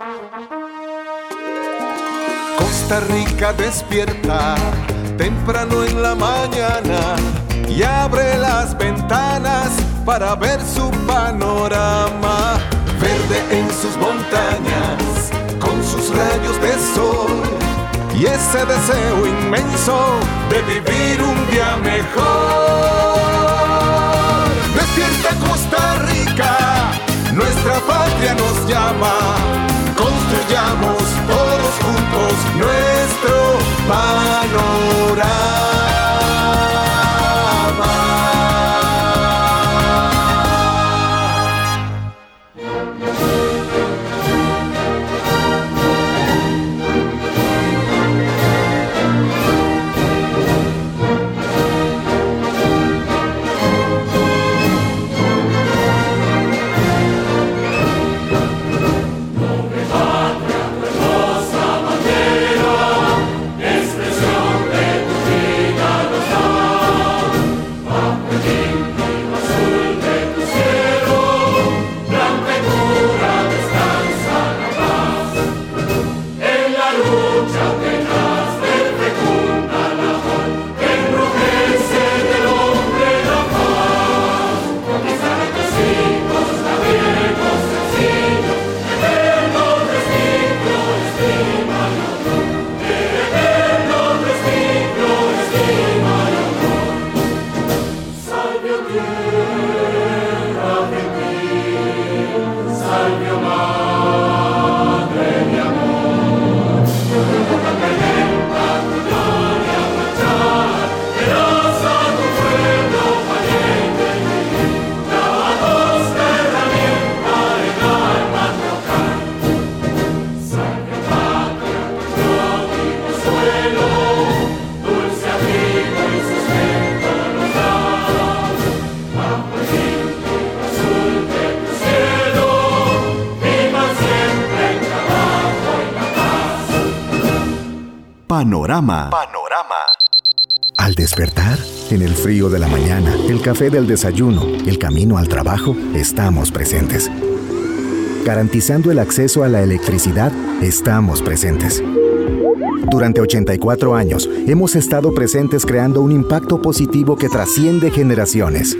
Costa Rica despierta temprano en la mañana y abre las ventanas para ver su panorama. Verde en sus montañas, con sus rayos de sol y ese deseo inmenso de vivir un día mejor. Despierta Costa Rica, nuestra patria nos llama. Construyamos todos juntos nuestro panorama. Panorama. Al despertar, en el frío de la mañana, el café del desayuno, el camino al trabajo, estamos presentes. Garantizando el acceso a la electricidad, estamos presentes. Durante 84 años, hemos estado presentes creando un impacto positivo que trasciende generaciones.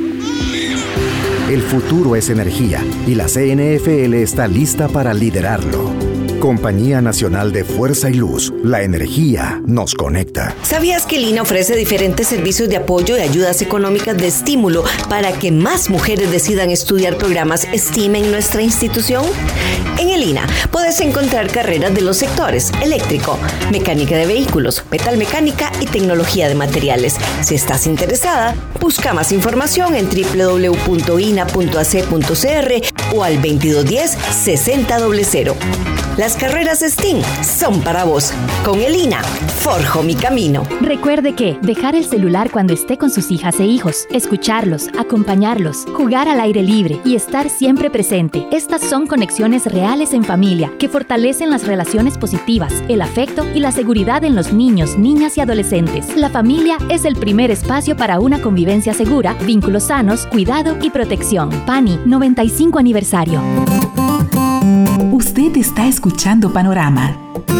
El futuro es energía y la CNFL está lista para liderarlo. Compañía Nacional de Fuerza y Luz. La energía nos conecta. ¿Sabías que el INA ofrece diferentes servicios de apoyo y ayudas económicas de estímulo para que más mujeres decidan estudiar programas STEAM en nuestra institución? En el INA puedes encontrar carreras de los sectores eléctrico, mecánica de vehículos, metalmecánica y tecnología de materiales. Si estás interesada, busca más información en www.ina.ac.cr o al 2210-6000. Las carreras STEAM son para vos. Con el INA, forjo mi camino. Recuerde que dejar el celular cuando esté con sus hijas e hijos, escucharlos, acompañarlos, jugar al aire libre y estar siempre presente. Estas son conexiones reales en familia que fortalecen las relaciones positivas, el afecto y la seguridad en los niños, niñas y adolescentes. La familia es el primer espacio para una convivencia segura, vínculos sanos, cuidado y protección. PANI, 95 aniversario. Usted está escuchando Panorama.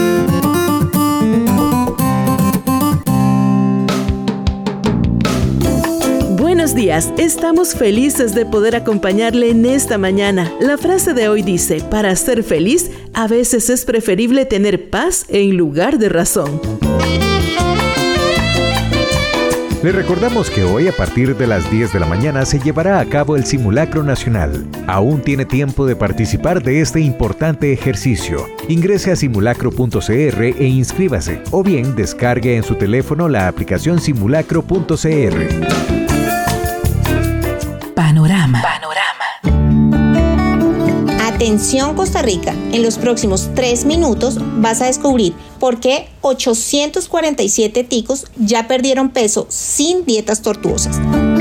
Buenos días, estamos felices de poder acompañarle en esta mañana. La frase de hoy dice: para ser feliz, a veces es preferible tener paz en lugar de razón. Le recordamos que hoy a partir de las 10 de la mañana se llevará a cabo el Simulacro Nacional. Aún tiene tiempo de participar de este importante ejercicio. Ingrese a simulacro.cr e inscríbase, o bien descargue en su teléfono la aplicación simulacro.cr. Panorama. Atención Costa Rica, en los próximos 3 minutos vas a descubrir por qué 847 ticos ya perdieron peso sin dietas tortuosas.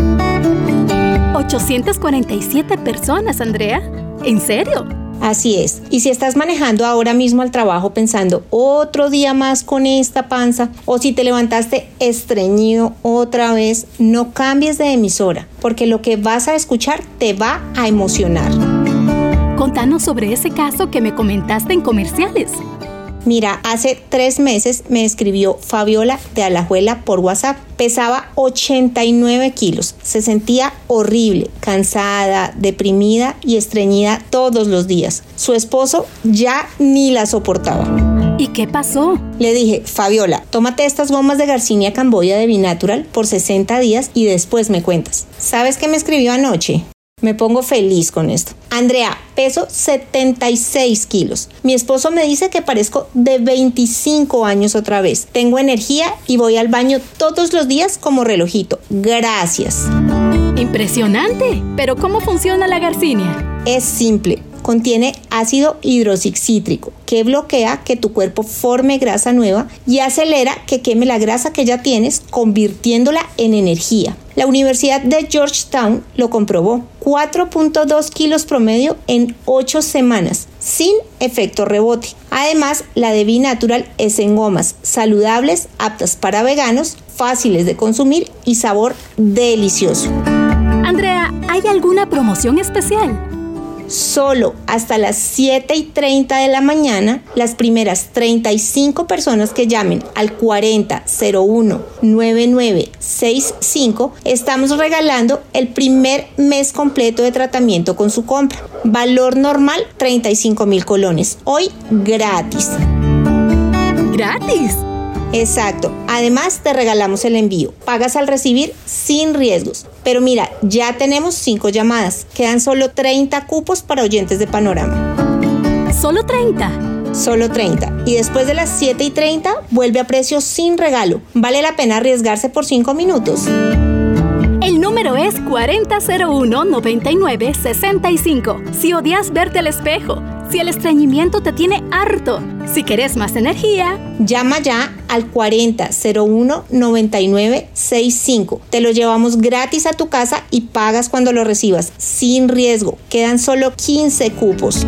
847 personas, Andrea. ¿En serio? Así es. Y si estás manejando ahora mismo al trabajo pensando otro día más con esta panza, o si te levantaste estreñido otra vez, no cambies de emisora, porque lo que vas a escuchar te va a emocionar. Contanos sobre ese caso que me comentaste en comerciales. Mira, hace 3 meses me escribió Fabiola de Alajuela por WhatsApp. Pesaba 89 kilos. Se sentía horrible, cansada, deprimida y estreñida todos los días. Su esposo ya ni la soportaba. ¿Y qué pasó? Le dije, Fabiola, tómate estas gomas de Garcinia Camboya de Binatural por 60 días y después me cuentas. ¿Sabes qué me escribió anoche? Me pongo feliz con esto. Andrea, peso 76 kilos. Mi esposo me dice que parezco de 25 años otra vez. Tengo energía y voy al baño todos los días como relojito. Gracias. Impresionante. ¿Pero cómo funciona la Garcinia? Es simple. Contiene ácido hidroxicítrico que bloquea que tu cuerpo forme grasa nueva y acelera que queme la grasa que ya tienes, convirtiéndola en energía. La Universidad de Georgetown lo comprobó. 4.2 kilos promedio en 8 semanas, sin efecto rebote. Además, la de Binatural es en gomas saludables, aptas para veganos, fáciles de consumir y sabor delicioso. Andrea, ¿hay alguna promoción especial? Solo hasta las 7:30 de la mañana, las primeras 35 personas que llamen al 4001-9965, estamos regalando el primer mes completo de tratamiento con su compra. Valor normal, 35,000 colones. Hoy, gratis. ¿Gratis? Exacto. Además, te regalamos el envío. Pagas al recibir sin riesgos. Pero mira, ya tenemos 5 llamadas. Quedan solo 30 cupos para oyentes de Panorama. ¿Solo 30? Solo 30. Y después de las 7:30 vuelve a precio sin regalo. Vale la pena arriesgarse por 5 minutos. El número es 4001-9965. Si odias verte al espejo, si el estreñimiento te tiene harto, si querés más energía, llama ya al 4001-9965. Te lo llevamos gratis a tu casa y pagas cuando lo recibas, sin riesgo. Quedan solo 15 cupos.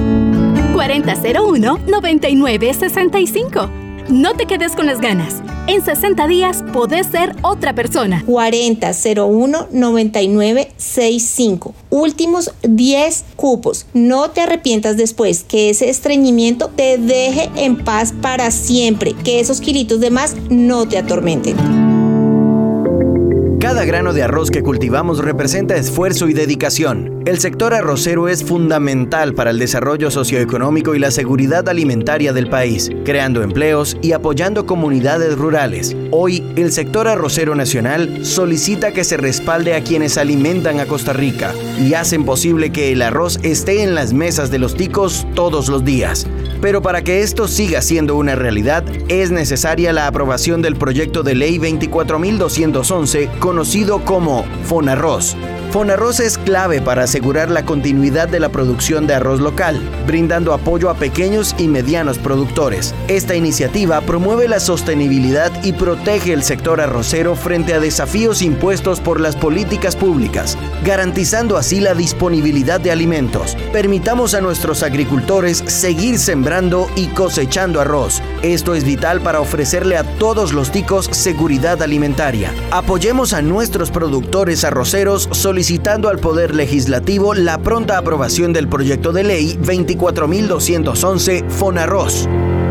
4001-9965. No te quedes con las ganas. En 60 días podés ser otra persona. 4001-9965. Últimos 10 cupos. No te arrepientas después. Que ese estreñimiento te deje en paz para siempre. Que esos kilitos de más no te atormenten. Cada grano de arroz que cultivamos representa esfuerzo y dedicación. El sector arrocero es fundamental para el desarrollo socioeconómico y la seguridad alimentaria del país, creando empleos y apoyando comunidades rurales. Hoy, el sector arrocero nacional solicita que se respalde a quienes alimentan a Costa Rica y hacen posible que el arroz esté en las mesas de los ticos todos los días. Pero para que esto siga siendo una realidad, es necesaria la aprobación del proyecto de ley 24.211, conocido como Fonarroz. Fonarroz es clave para asegurar la continuidad de la producción de arroz local, brindando apoyo a pequeños y medianos productores. Esta iniciativa promueve la sostenibilidad y protege el sector arrocero frente a desafíos impuestos por las políticas públicas, garantizando así la disponibilidad de alimentos. Permitamos a nuestros agricultores seguir sembrando y cosechando arroz. Esto es vital para ofrecerle a todos los ticos seguridad alimentaria. Apoyemos a nuestros productores arroceros solicitando al Poder Legislativo la pronta aprobación del proyecto de ley 24.211 Fonarroz.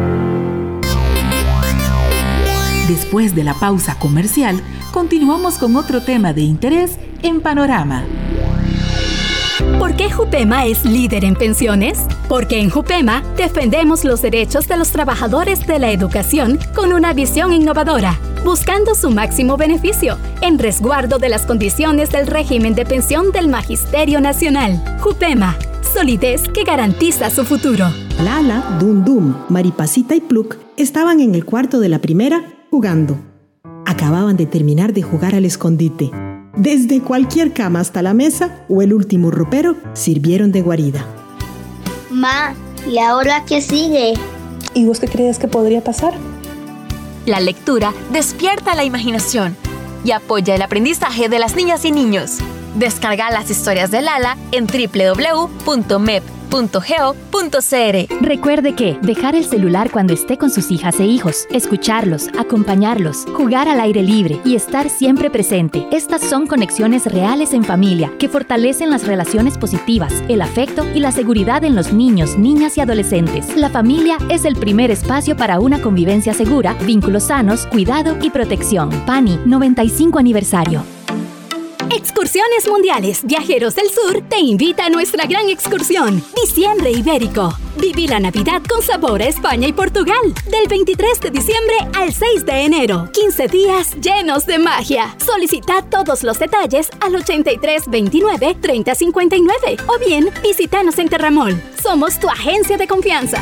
Después de la pausa comercial, continuamos con otro tema de interés en Panorama. ¿Por qué Jupema es líder en pensiones? Porque en Jupema defendemos los derechos de los trabajadores de la educación con una visión innovadora, buscando su máximo beneficio, en resguardo de las condiciones del régimen de pensión del Magisterio Nacional. Jupema, solidez que garantiza su futuro. Lala, Dum Dum, Maripasita y Pluck estaban en el cuarto de la primera jugando. Acababan de terminar de jugar al escondite. Desde cualquier cama hasta la mesa o el último ropero sirvieron de guarida. Ma, ¿y ahora qué sigue? ¿Y vos qué crees que podría pasar? La lectura despierta la imaginación y apoya el aprendizaje de las niñas y niños. Descarga las historias de Lala en www.mep.gov.sb. Recuerde que dejar el celular cuando esté con sus hijas e hijos, escucharlos, acompañarlos, jugar al aire libre y estar siempre presente. Estas son conexiones reales en familia que fortalecen las relaciones positivas, el afecto y la seguridad en los niños, niñas y adolescentes. La familia es el primer espacio para una convivencia segura, vínculos sanos, cuidado y protección. PANI 95 aniversario. Excursiones Mundiales Viajeros del Sur te invita a nuestra gran excursión, Diciembre Ibérico. Viví la Navidad con sabor a España y Portugal, del 23 de diciembre al 6 de enero. 15 días llenos de magia. Solicita todos los detalles al 83 29 30 59 o bien visítanos en Terramol. Somos tu agencia de confianza.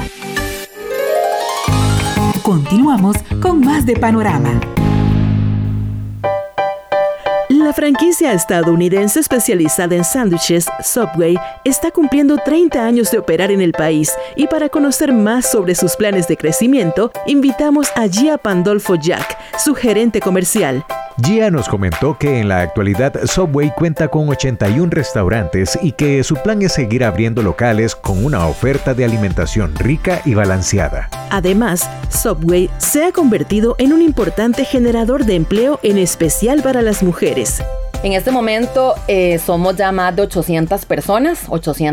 Continuamos con más de Panorama. La franquicia estadounidense especializada en sándwiches, Subway, está cumpliendo 30 años de operar en el país y para conocer más sobre sus planes de crecimiento, invitamos a Gia Pandolfo Jack, su gerente comercial. Gia nos comentó que en la actualidad Subway cuenta con 81 restaurantes y que su plan es seguir abriendo locales con una oferta de alimentación rica y balanceada. Además, Subway se ha convertido en un importante generador de empleo, en especial para las mujeres. En este momento somos ya más de 800 personas,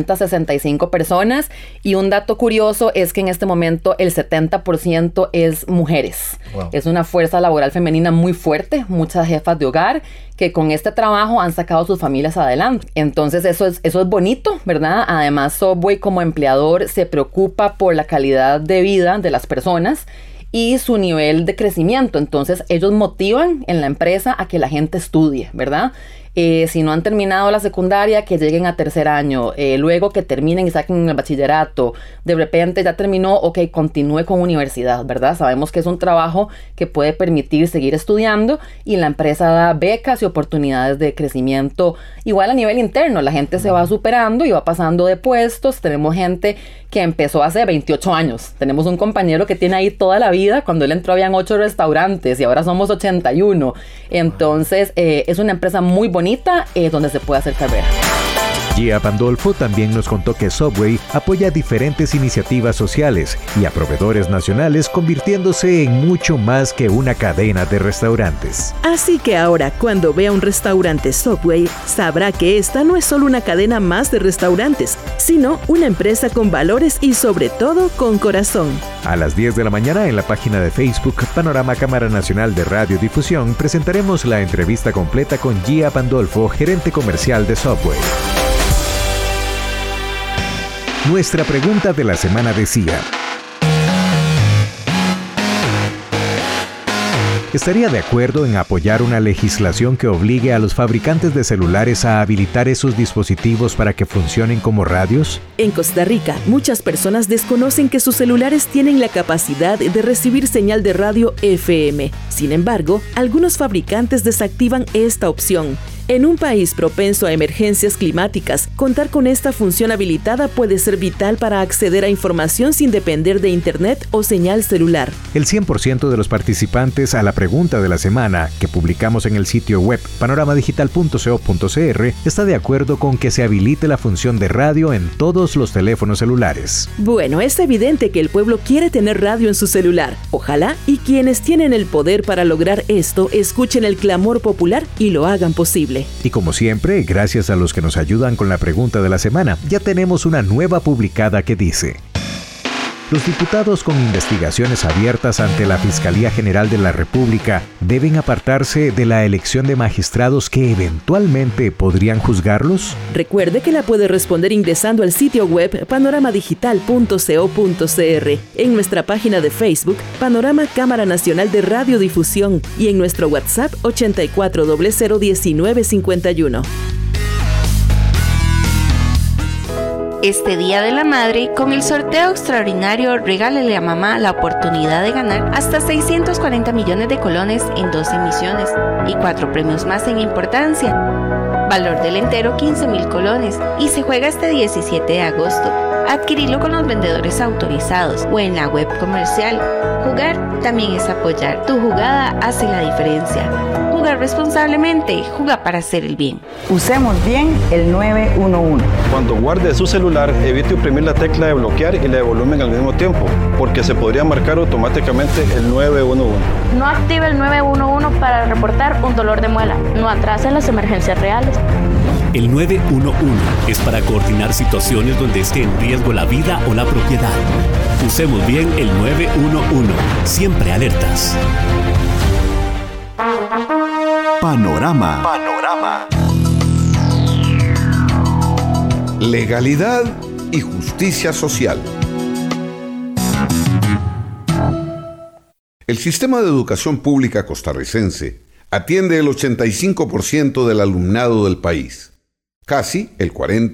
865 personas, y un dato curioso es que en este momento el 70% es mujeres. Wow. Es una fuerza laboral femenina muy fuerte, muchas jefas de hogar que con este trabajo han sacado sus familias adelante. Entonces eso es bonito, ¿verdad? Además, Subway como empleador se preocupa por la calidad de vida de las personas y su nivel de crecimiento. Entonces ellos motivan en la empresa a que la gente estudie, ¿verdad? Si no han terminado la secundaria, que lleguen a tercer año, luego que terminen y saquen el bachillerato, de repente ya terminó, ok, continúe con universidad, ¿verdad? Sabemos que es un trabajo que puede permitir seguir estudiando y la empresa da becas y oportunidades de crecimiento igual a nivel interno. La gente se va superando y va pasando de puestos. Tenemos gente que empezó hace 28 años. Tenemos un compañero que tiene ahí toda la vida. Cuando él entró habían 8 restaurantes y ahora somos 81. Entonces es una empresa muy bonita donde se puede hacer carrera. Gia Pandolfo también nos contó que Subway apoya diferentes iniciativas sociales y a proveedores nacionales, convirtiéndose en mucho más que una cadena de restaurantes. Así que ahora, cuando vea un restaurante Subway, sabrá que esta no es solo una cadena más de restaurantes, sino una empresa con valores y sobre todo con corazón. A las 10 de la mañana en la página de Facebook Panorama Cámara Nacional de Radiodifusión presentaremos la entrevista completa con Gia Pandolfo, gerente comercial de Subway. Nuestra pregunta de la semana decía: ¿estaría de acuerdo en apoyar una legislación que obligue a los fabricantes de celulares a habilitar esos dispositivos para que funcionen como radios? En Costa Rica, muchas personas desconocen que sus celulares tienen la capacidad de recibir señal de radio FM. Sin embargo, algunos fabricantes desactivan esta opción. En un país propenso a emergencias climáticas, contar con esta función habilitada puede ser vital para acceder a información sin depender de internet o señal celular. El 100% de los participantes a la pregunta de la semana, que publicamos en el sitio web panoramadigital.co.cr, está de acuerdo con que se habilite la función de radio en todos los teléfonos celulares. Bueno, es evidente que el pueblo quiere tener radio en su celular. Ojalá y quienes tienen el poder para lograr esto escuchen el clamor popular y lo hagan posible. Y como siempre, gracias a los que nos ayudan con la pregunta de la semana, ya tenemos una nueva publicada que dice: los diputados con investigaciones abiertas ante la Fiscalía General de la República deben apartarse de la elección de magistrados que eventualmente podrían juzgarlos. Recuerde que la puede responder ingresando al sitio web panoramadigital.co.cr, en nuestra página de Facebook Panorama Cámara Nacional de Radiodifusión y en nuestro WhatsApp 84001951. Este Día de la Madre, con el sorteo extraordinario Regálele a Mamá la oportunidad de ganar hasta 640 millones de colones en 2 emisiones y 4 premios más en importancia. Valor del entero 15,000 colones y se juega este 17 de agosto. Adquirirlo con los vendedores autorizados o en la web comercial. Jugar también es apoyar. Tu jugada hace la diferencia. Jugar responsablemente, juega para hacer el bien. Usemos bien el 911. Cuando guarde su celular, evite oprimir la tecla de bloquear y la de volumen al mismo tiempo, porque se podría marcar automáticamente el 911. No active el 911 para reportar un dolor de muela. No atrase las emergencias reales. El 911 es para coordinar situaciones donde esté en riesgo la vida o la propiedad. Usemos bien el 911. Siempre alertas. Panorama. Legalidad y justicia social. El sistema de educación pública costarricense atiende el 85% del alumnado del país. Casi el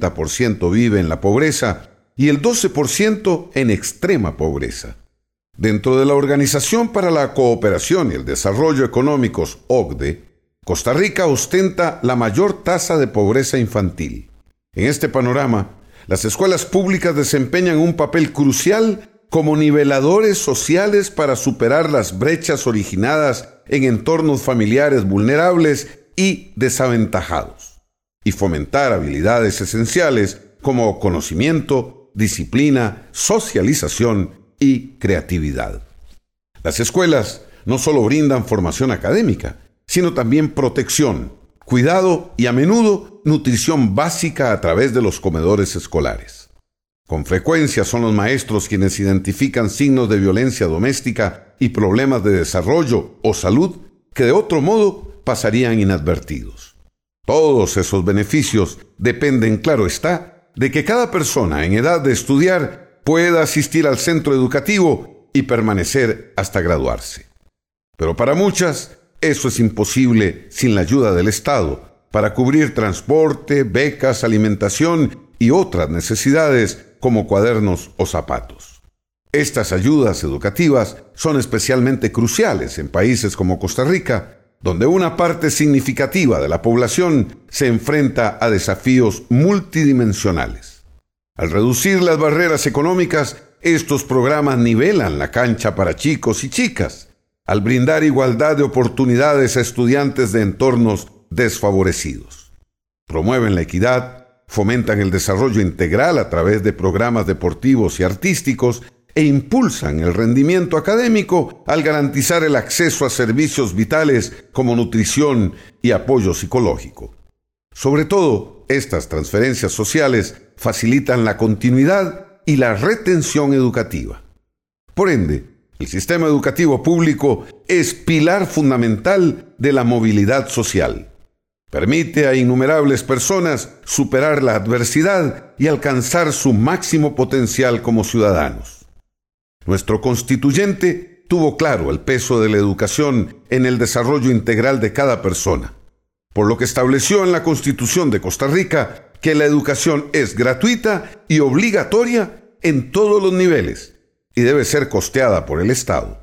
40% vive en la pobreza y el 12% en extrema pobreza. Dentro de la Organización para la Cooperación y el Desarrollo Económicos, OCDE, Costa Rica ostenta la mayor tasa de pobreza infantil. En este panorama, las escuelas públicas desempeñan un papel crucial como niveladores sociales para superar las brechas originadas en entornos familiares vulnerables y desaventajados, y fomentar habilidades esenciales como conocimiento, disciplina, socialización y creatividad. Las escuelas no solo brindan formación académica, sino también protección, cuidado y a menudo nutrición básica a través de los comedores escolares. Con frecuencia son los maestros quienes identifican signos de violencia doméstica y problemas de desarrollo o salud que de otro modo pasarían inadvertidos. Todos esos beneficios dependen, claro está, de que cada persona en edad de estudiar pueda asistir al centro educativo y permanecer hasta graduarse. Pero para muchas, eso es imposible sin la ayuda del Estado para cubrir transporte, becas, alimentación y otras necesidades como cuadernos o zapatos. Estas ayudas educativas son especialmente cruciales en países como Costa Rica, donde una parte significativa de la población se enfrenta a desafíos multidimensionales. Al reducir las barreras económicas, estos programas nivelan la cancha para chicos y chicas, al brindar igualdad de oportunidades a estudiantes de entornos desfavorecidos. Promueven la equidad, fomentan el desarrollo integral a través de programas deportivos y artísticos e impulsan el rendimiento académico al garantizar el acceso a servicios vitales como nutrición y apoyo psicológico. Sobre todo, estas transferencias sociales facilitan la continuidad y la retención educativa. Por ende, el sistema educativo público es pilar fundamental de la movilidad social. Permite a innumerables personas superar la adversidad y alcanzar su máximo potencial como ciudadanos. Nuestro constituyente tuvo claro el peso de la educación en el desarrollo integral de cada persona, por lo que estableció en la Constitución de Costa Rica que la educación es gratuita y obligatoria en todos los niveles y debe ser costeada por el Estado.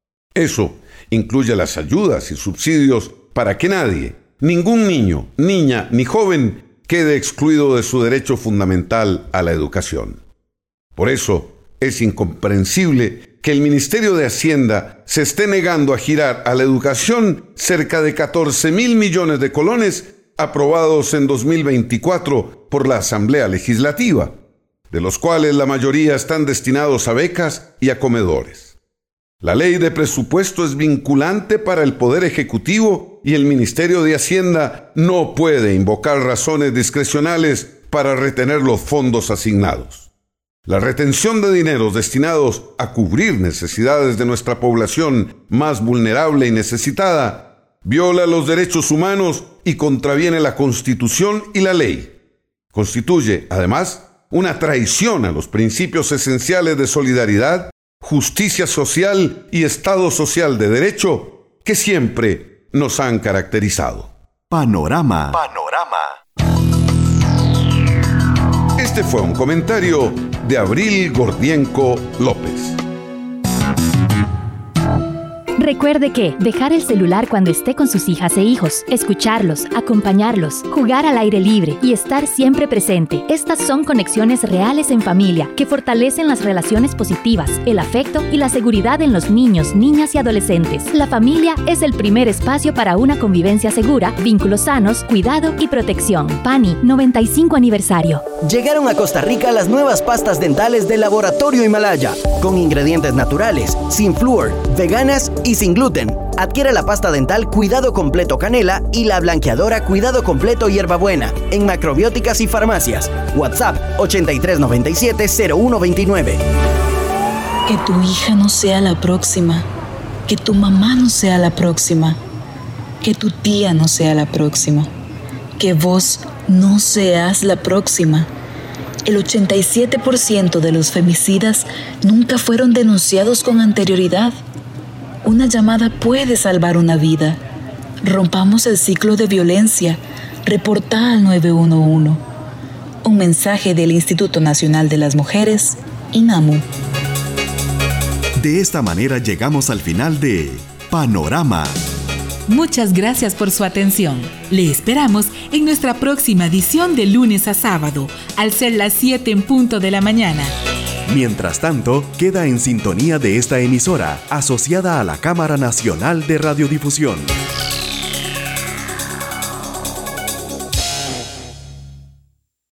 Eso incluye las ayudas y subsidios para que nadie, ningún niño, niña ni joven quede excluido de su derecho fundamental a la educación. Por eso, es incomprensible que el Ministerio de Hacienda se esté negando a girar a la educación cerca de 14,000 millones de colones aprobados en 2024 por la Asamblea Legislativa, de los cuales la mayoría están destinados a becas y a comedores. La ley de presupuesto es vinculante para el Poder Ejecutivo y el Ministerio de Hacienda no puede invocar razones discrecionales para retener los fondos asignados. La retención de dineros destinados a cubrir necesidades de nuestra población más vulnerable y necesitada viola los derechos humanos y contraviene la Constitución y la ley. Constituye, además, una traición a los principios esenciales de solidaridad, justicia social y Estado social de derecho que siempre nos han caracterizado. Panorama. Este fue un comentario de Abril Gordienco López. Recuerde que dejar el celular cuando esté con sus hijas e hijos, escucharlos, acompañarlos, jugar al aire libre y estar siempre presente. Estas son conexiones reales en familia que fortalecen las relaciones positivas, el afecto y la seguridad en los niños, niñas y adolescentes. La familia es el primer espacio para una convivencia segura, vínculos sanos, cuidado y protección. PANI 95 aniversario. Llegaron a Costa Rica las nuevas pastas dentales del Laboratorio Himalaya, con ingredientes naturales, sin flúor, veganas y sin gluten. Adquiere la pasta dental Cuidado Completo Canela y la blanqueadora Cuidado Completo Hierbabuena en macrobióticas y farmacias. WhatsApp 8397-0129. Que tu hija no sea la próxima. Que tu mamá no sea la próxima. Que tu tía no sea la próxima. Que vos no seas la próxima. El 87% de los femicidas nunca fueron denunciados con anterioridad. Una llamada puede salvar una vida. Rompamos el ciclo de violencia. Reportá al 911. Un mensaje del Instituto Nacional de las Mujeres, INAMU. De esta manera llegamos al final de Panorama. Muchas gracias por su atención. Le esperamos en nuestra próxima edición de lunes a sábado, al ser las 7 en punto de la mañana. Mientras tanto, queda en sintonía de esta emisora, asociada a la Cámara Nacional de Radiodifusión.